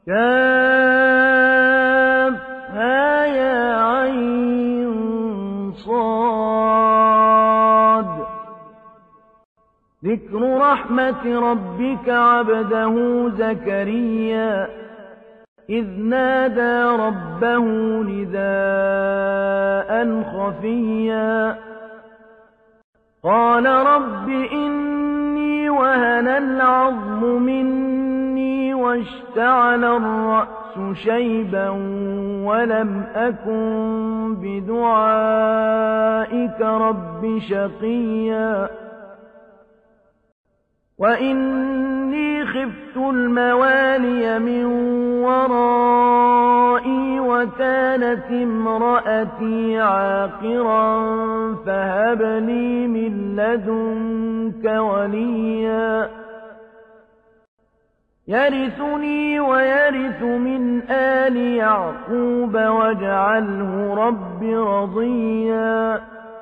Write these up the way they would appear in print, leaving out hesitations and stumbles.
كافها يا عين صاد. ذكر رحمة ربك عبده زكريا إذ نادى ربه نداء خفيا قال رب إني وهن العظم مني واشتعل الرأس شيبا ولم أكن بدعائك رب شقيا وإني خفت الموالي من ورائي وكانت امرأتي عاقرا فهب لي من لدنك وليا يرثني ويرث من آل يعقوب واجعله رب رضيا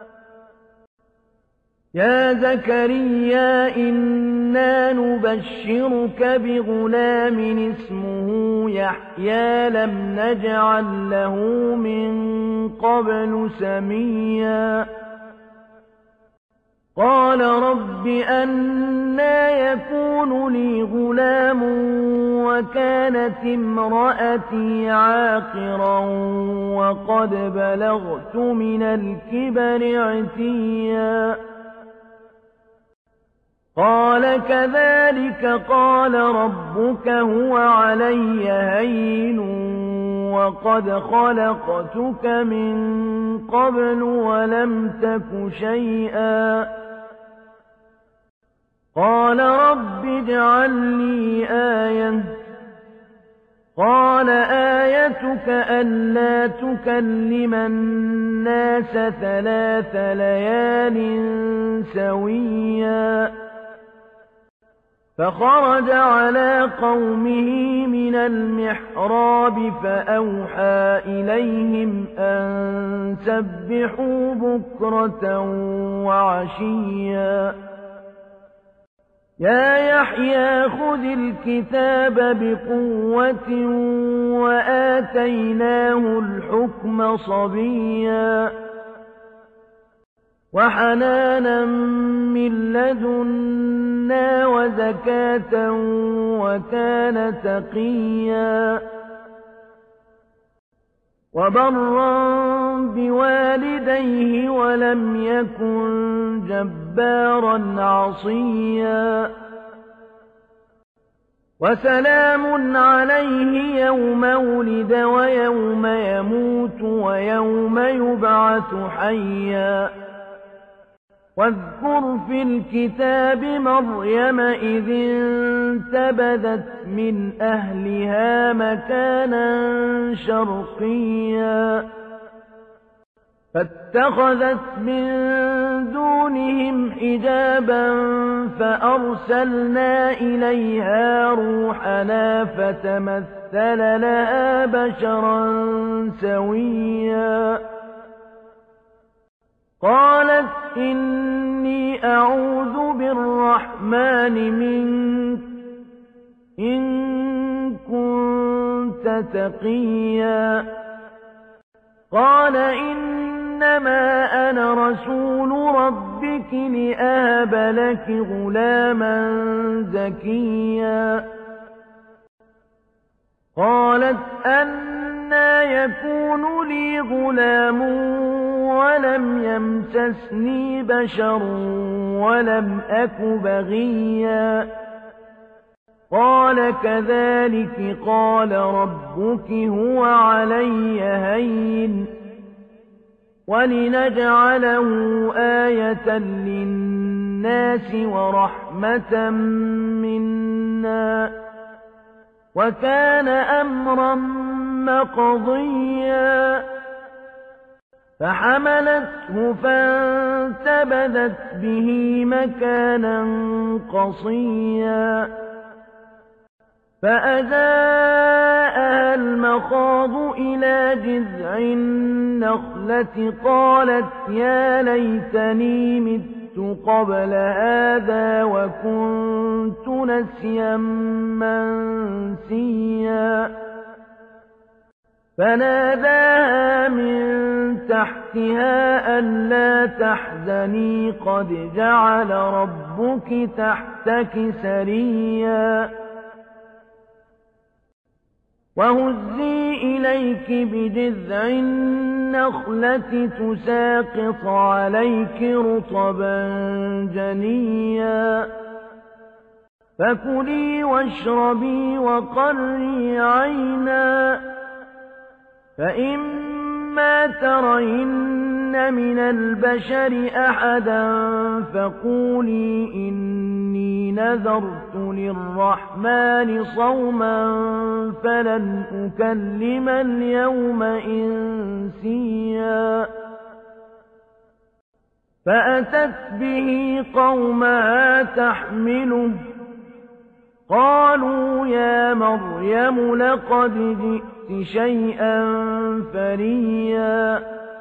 يا زكريا إنا نبشرك بغلام اسمه يحيى لم نجعل له من قبل سميا قال رب أنى يكون لي غلام وكانت امرأتي عاقرا وقد بلغت من الكبر عتيا قال كذلك قال ربك هو علي هين وقد خلقتك من قبل ولم تك شيئا قال رب اجعل لي آية قال آيتك ألا تكلم الناس 3 ليال سويا فخرج على قومه من المحراب فأوحى إليهم أن سبحوا بكرة وعشيا يا يحيى خذ الكتاب بقوة وآتيناه الحكم صبيا وحنانا من لدنا وزكاة وكان تقيا وبرا بوالديه ولم يكن جبارا عصيا وسلام عليه يوم ولد ويوم يموت ويوم يبعث حيا واذكر في الكتاب مريم إذ انتبذت من أهلها مكانا شرقيا فاتخذت من دونهم حجابا فأرسلنا إليها روحنا فتمثل لها بشرا سويا قالت إني أعوذ بالرحمن منك إن كنت تقيا قال إنما أنا رسول ربك لأهب لك غلاما زكيا قالت أنى يكون لي غلام ولم يمسسني بشر ولم أك بغيا قال كذلك قال ربك هو علي هين ولنجعله آية للناس ورحمة منا وكان أمرا مقضيا فحملته فانتبذت به مكانا قصيا فأجاءها المخاض إلى جذع النخلة قالت يا ليتني مت قبل هذا وكنت نسيا منسيا فناداها من تحتها ألا تحزني قد جعل ربك تحتك سريا وهزي إليك بجذع النخلة تساقط عليك رطبا جنيا فكلي واشربي وقري عينا فإما ترين من البشر أحدا فقولي إني نذرت للرحمن صوما فلن أكلم اليوم إنسيا فأتت به قومها تحمله قالوا يا مريم لقد جئت شيئا فريا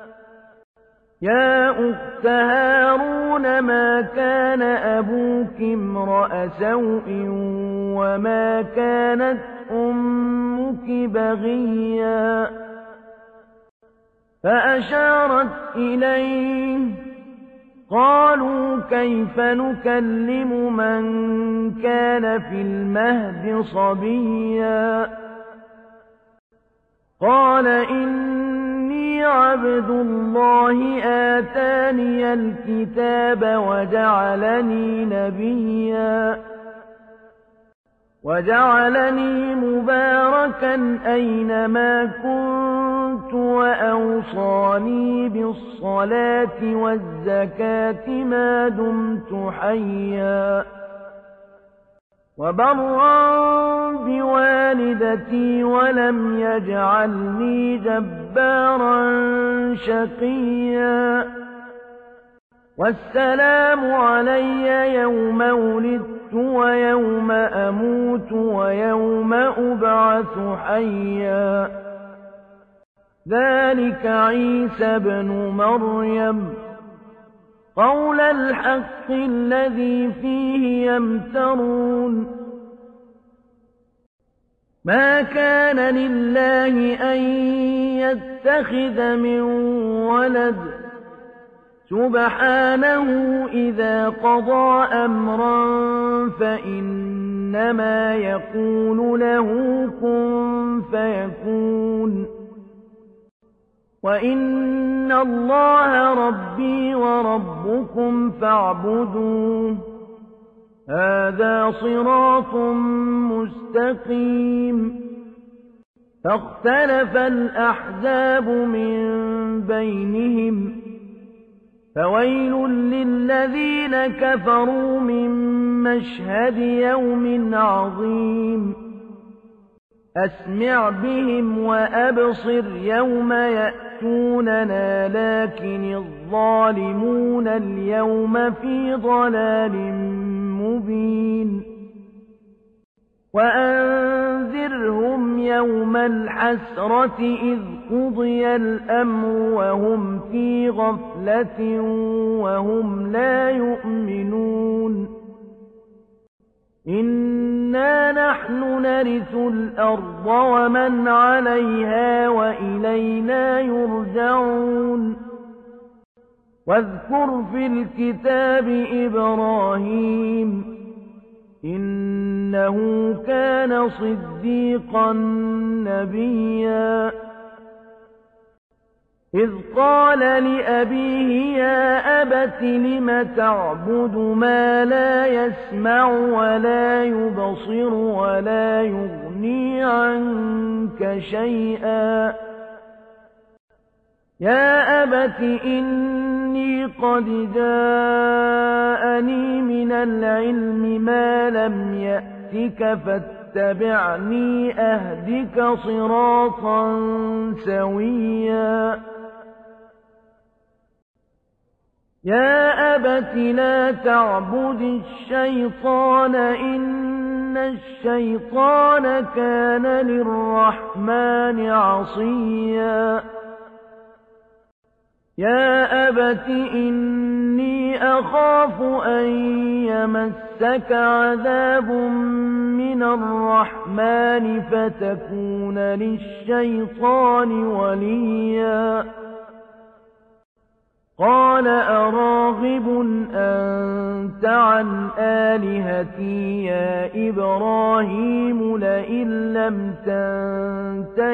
يا أخت هارون ما كان أبوك امرأ سوء وما كانت أمك بغيا فأشارت إليه قالوا كيف نكلم من كان في المهد صبيا قال إني عبد الله آتاني الكتاب وجعلني نبيا وجعلني مباركا أينما كنت وأوصاني بالصلاة والزكاة ما دمت حيا وبرا بوالدتي ولم يجعلني جبارا شقيا والسلام علي يوم ولدت ويوم أموت ويوم أبعث حيا ذلك عيسى بن مريم قول الحق الذي فيه يمترون ما كان لله أن يتخذ من ولد سبحانه إذا قضى أمرا فإنما يقول له كن فيكون وإن الله ربي وربكم فاعبدوه هذا صراط مستقيم فاختلف الأحزاب من بينهم فويل للذين كفروا من مشهد يوم عظيم أسمع بهم وأبصر يوم يأتوننا لكن الظالمون اليوم في ضلال مبين وأنذرهم يوم الحسرة إذ قضي الأمر وهم في غفلة وهم لا يؤمنون إنا نحن نرث الأرض ومن عليها وإلينا يرجعون واذكر في الكتاب إبراهيم إنه كان صديقا نبيا إذ قال لأبيه يا أبت لم تعبد ما لا يسمع ولا يبصر ولا يغني عنك شيئا يا أبت إني قد جاءني من العلم ما لم يأتك فاتبعني أهدك صراطا سويا يا أبت لا تعبد الشيطان إن الشيطان كان للرحمن عصيا يا أبت إني أخاف أن يمسك عذاب من الرحمن فتكون للشيطان وليا قال أراغب أنت عن آلهتي يا إبراهيم لئن لم تنته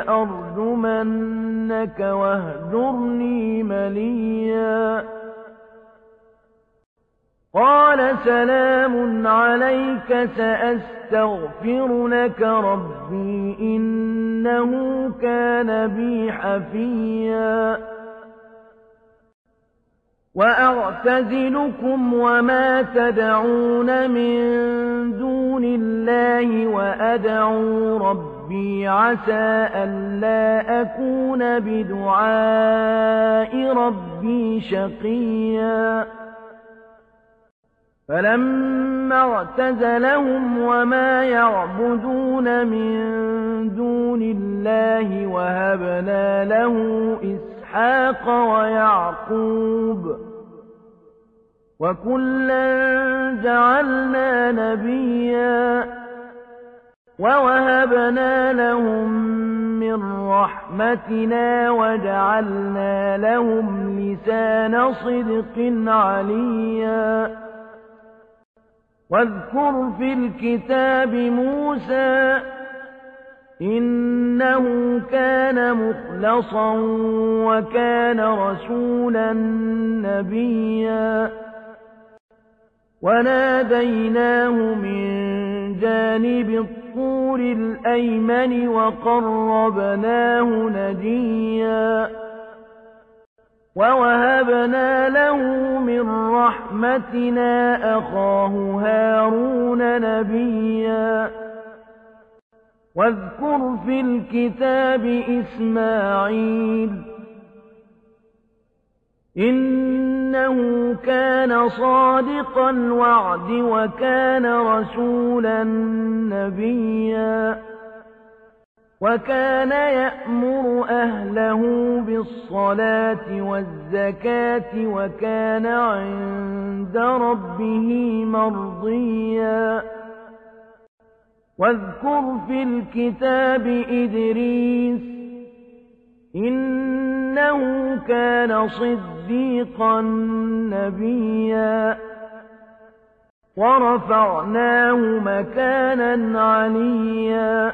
لأرجمنك واهجرني مليا قال سلام عليك سأستغفر لك ربي إنه كان بي حفيا وأعتزلكم وما تدعون من دون الله وأدعو ربي عسى ألا أكون بدعاء ربي شقيا فلما اعتزلهم وما يعبدون من دون الله وهبنا له إسحاق ويعقوب وكلا جعلنا نبيا ووهبنا لهم من رحمتنا وجعلنا لهم لسان صدق عليا واذكر في الكتاب موسى إنه كان مخلصا وكان رسولا نبيا وناديناه من جانب الطور الأيمن وقربناه نجيا ووهبنا له من رحمتنا أخاه هارون نبيا واذكر في الكتاب إسماعيل إنه كان صادق الوعد وكان رسولا نبيا وكان يأمر أهله بالصلاة والزكاة وكان عند ربه مرضيا واذكر في الكتاب إدريس إنه كان صديقا نبيا ورفعناه مكانا عليا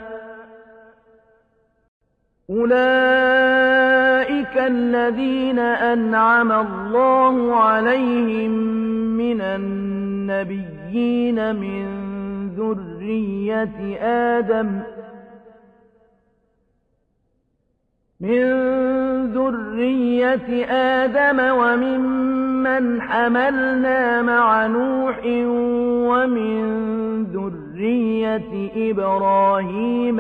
أولئك الذين أنعم الله عليهم من النبيين من ذرية آدم وممن حملنا مع نوح ومن ذرية إبراهيم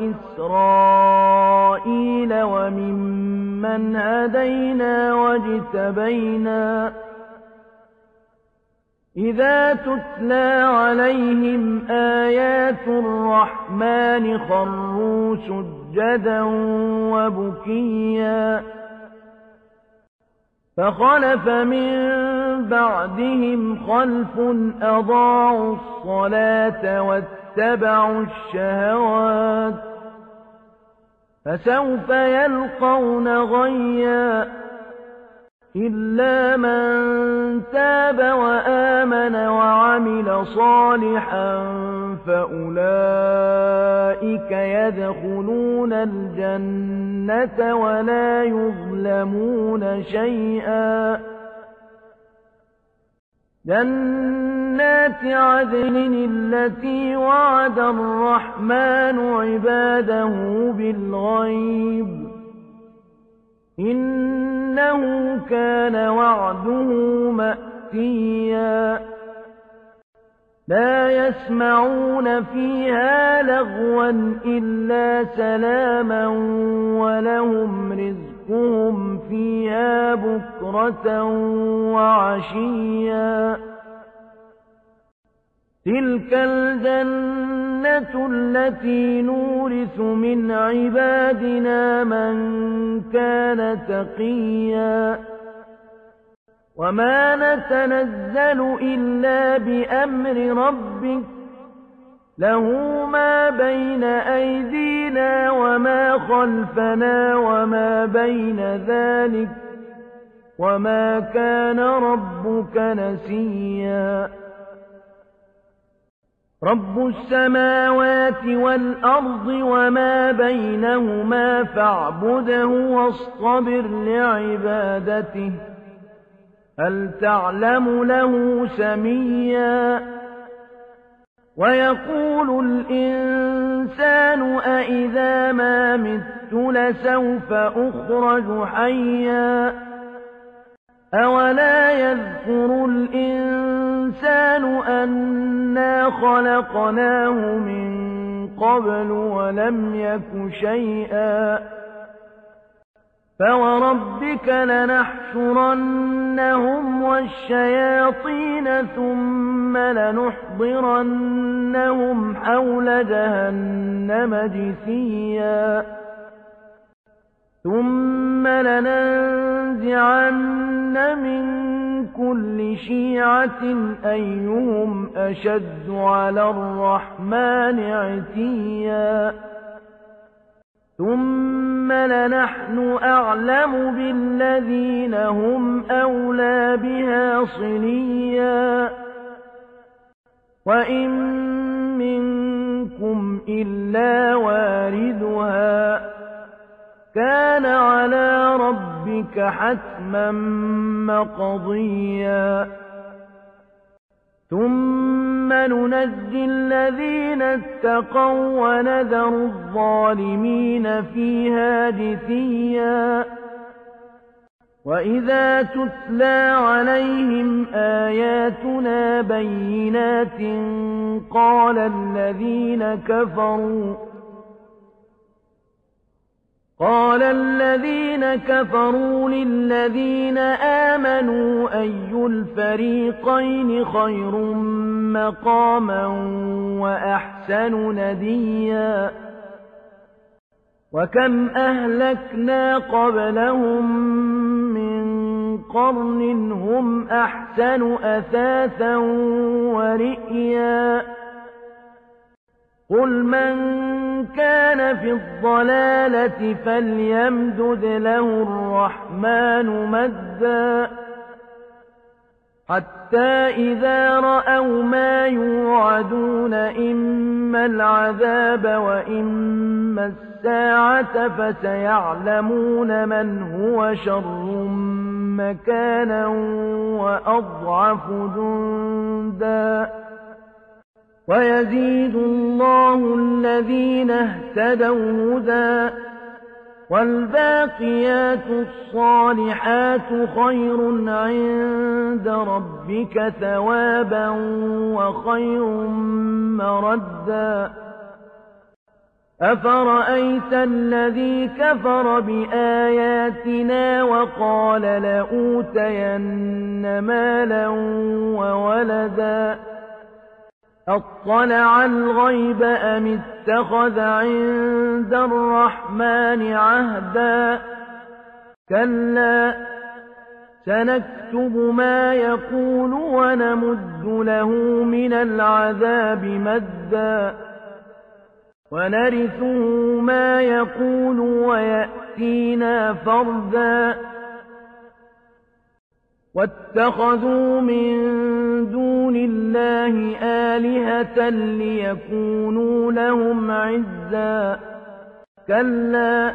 وإسرائيل وممن هدينا واجتبينا إذا تتلى عليهم آيات الرحمن خروا سجدا وبكيا فخلف من بعدهم خلف أضاعوا الصلاة واتبعوا الشهوات فسوف يلقون غيا إلا من تاب وآمن وعمل صالحا فأولئك يدخلون الجنة ولا يظلمون شيئا جنات عدن التي وعد الرحمن عباده بالغيب إنه كان وعده مأتيا لا يسمعون فيها لغوا إلا سلاما ولهم رزقهم فيها بكرة وعشيا تلك الجنة التي نورث من عبادنا من كان تقيا وما نتنزل إلا بأمر ربك له ما بين أيدينا وما خلفنا وما بين ذلك وما كان ربك نسيا رب السماوات والأرض وما بينهما فاعبده واصطبر لعبادته هل تعلم له سميا ويقول الإنسان أإذا ما مت لسوف أخرج حيا أولا يذكر الإنسان أنا خلقناه من قبل ولم يك شيئا فوربك لنحشرنهم والشياطين ثم لنحضرنهم حول جهنم جثيا ثم لننزعن من كل شيعة أيهم أشد على الرحمن عتيا ثم لنحن أعلم بالذين هم أولى بها صليا وإن منكم إلا واردها كان على ربك حتما مقضيا ثم ننجي الذين اتقوا ونذر الظالمين فيها جثيا وإذا تتلى عليهم آياتنا بينات قال الذين كفروا للذين آمنوا أي الفريقين خير مقاما وأحسن نديا وكم أهلكنا قبلهم من قرن هم أحسن أثاثا ورئيا قل من كان في الضلالة فليمدد له الرحمن مدا حتى إذا رأوا ما يوعدون إما العذاب وإما الساعة فسيعلمون من هو شر مكانا وأضعف جندا ويزيد الله الذين اهتدوا هدى والباقيات الصالحات خير عند ربك ثوابا وخير مردا أفرأيت الذي كفر بآياتنا وقال لأوتين مالا وولدا أطلع الغيب أم اتخذ عند الرحمن عهدا كلا سنكتب ما يقول ونمد له من العذاب مدا ونرثه ما يقول ويأتينا فردا واتخذوا من دون الله آلهة ليكونوا لهم عزا كلا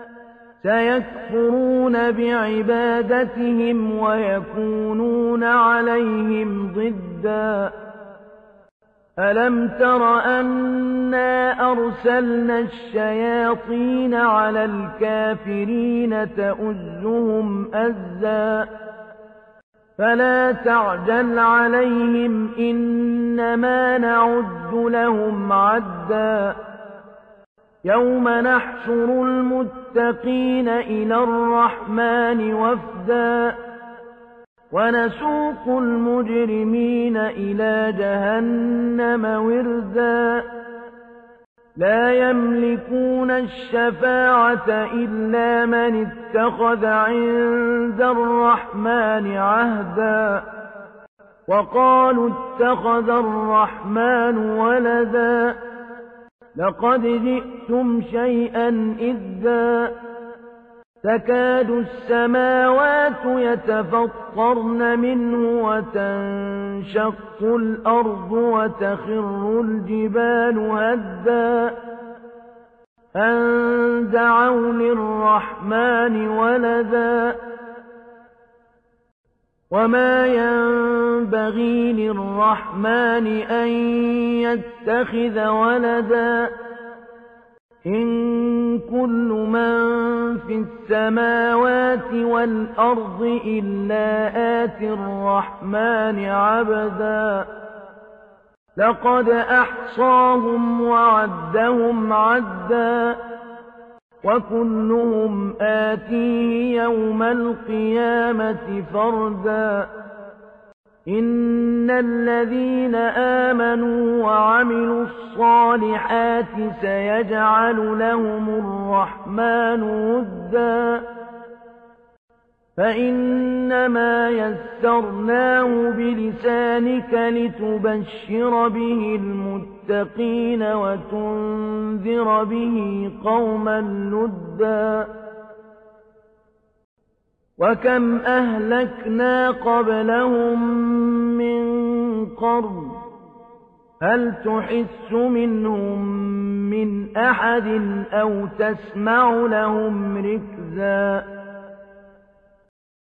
سيكفرون بعبادتهم ويكونون عليهم ضدا ألم تر أنا أرسلنا الشياطين على الكافرين تؤزهم أزا فلا تعجل عليهم إنما نعد لهم عدا يوم نحشر المتقين إلى الرحمن وفدا ونسوق المجرمين إلى جهنم وردا لا يملكون الشفاعة إلا من اتخذ عند الرحمن عهدا وقالوا اتخذ الرحمن ولدا لقد جئتم شيئا إدا تكاد السماوات يتفطرن منه وتنشق الأرض وتخر الجبال هدا أن دعوا للرحمن ولدا وما ينبغي للرحمن أن يتخذ ولدا إن كل من في السماوات والأرض إلا آتي الرحمن عبدا لقد أحصاهم وعدهم عدا وكلهم آتيه يوم القيامة فردا إن الذين آمنوا وعملوا الصالحات سيجعل لهم الرحمن ودا فإنما يسرناه بلسانك لتبشر به المتقين وتنذر به قوما لدا وكم أهلكنا قبلهم من قرن هل تحس منهم من أحد أو تسمع لهم ركزا